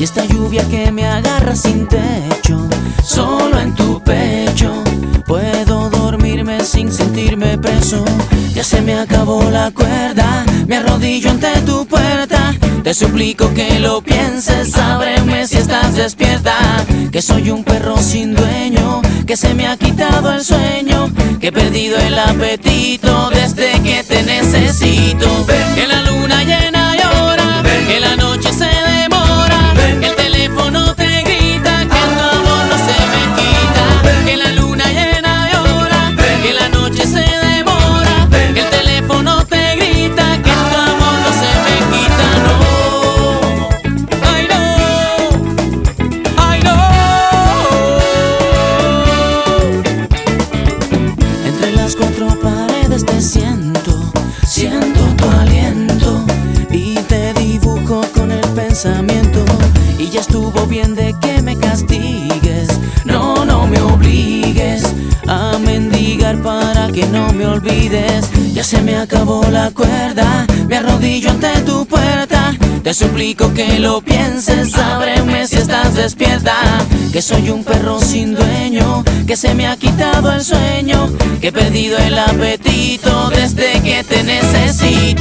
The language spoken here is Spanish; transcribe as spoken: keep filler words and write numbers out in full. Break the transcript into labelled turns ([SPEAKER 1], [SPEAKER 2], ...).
[SPEAKER 1] Y esta lluvia que me agarra sin techo, solo en tu pecho puedo dormirme sin sentirme preso. Ya se me acabó la cuerda, me arrodillo ante tu puerta. Te suplico que lo pienses, ábreme si estás despierta. Que soy un perro sin dueño, que se me ha quitado el sueño, que he perdido el apetito desde que te necesito. Que la luna llena llora, que la noche se demora, que el teléfono te grita, que tu amor no se me quita. Que la luna llena llora, que la noche se demora, que el teléfono te grita, que tu amor no se me quita. No, ay no, ay no. Entre las cuatro paredes te siento, siento tu aliento y te dibujo con el pensamiento. Y ya estuvo bien de que me castigues, no, no me obligues a mendigar para que no me olvides. Ya se me acabó la cuerda, me arrodillo ante tu puerta. Te suplico que lo pienses, ábreme si estás despierta. Que soy un perro sin dueño, que se me ha quitado el sueño, que he perdido el apetito desde que te necesito.